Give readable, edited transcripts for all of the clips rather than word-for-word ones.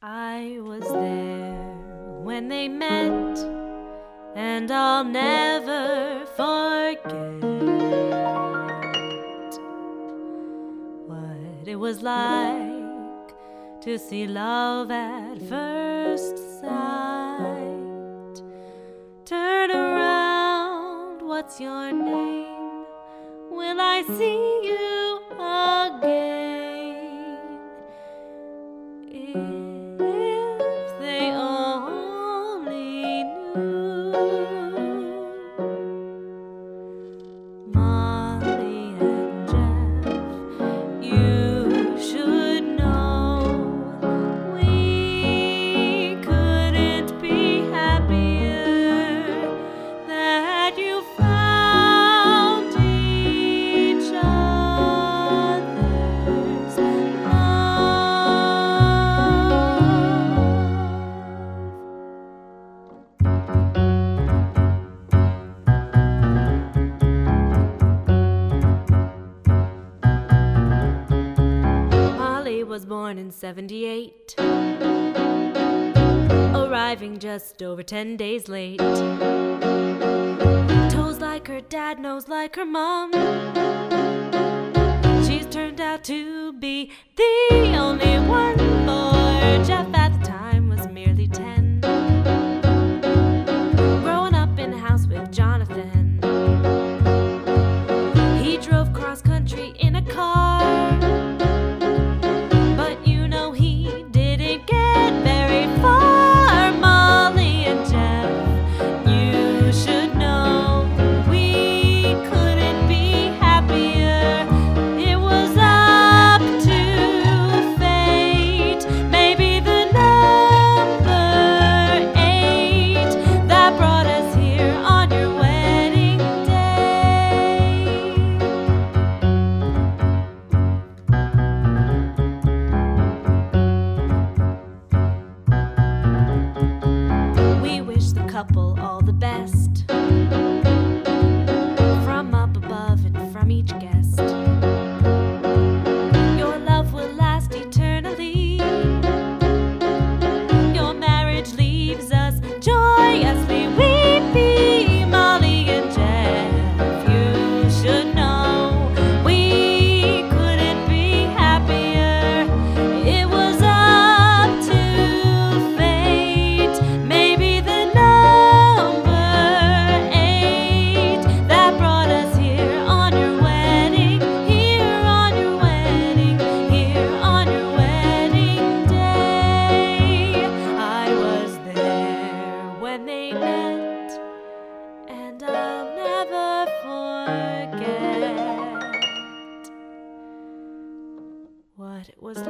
I was there when they met, and I'll never forget what it was like to see love at first sight. Turn around, what's your name? Will I see you again? If they only knew. Molly and Jeff, you should know we couldn't be happier that you found each other's love. Molly was born in 78, arriving just over 10 days late. Toes like her dad, nose like her mom. She's turned out to be the only one for Jeff. At the time was merely 10, growing up in a house with Jonathan. He drove cross country in a car, but you know he didn't get very far. Molly and Jeff, you should know we couldn't be happier. It was up to fate, maybe the number 8 that brought us here on your wedding day. We wish the couple all the best, from up above and from each guest. Your love will last eternally. Your marriage leaves us joyously weepy. Molly and Jeff, you should know we couldn't be happier. It was up to fate, maybe the number 8 that brought us here on your wedding, here on your wedding, here on your wedding day. I was there when they met, and I'll never forget what it was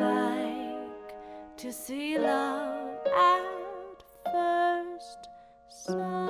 like to see love at first sight.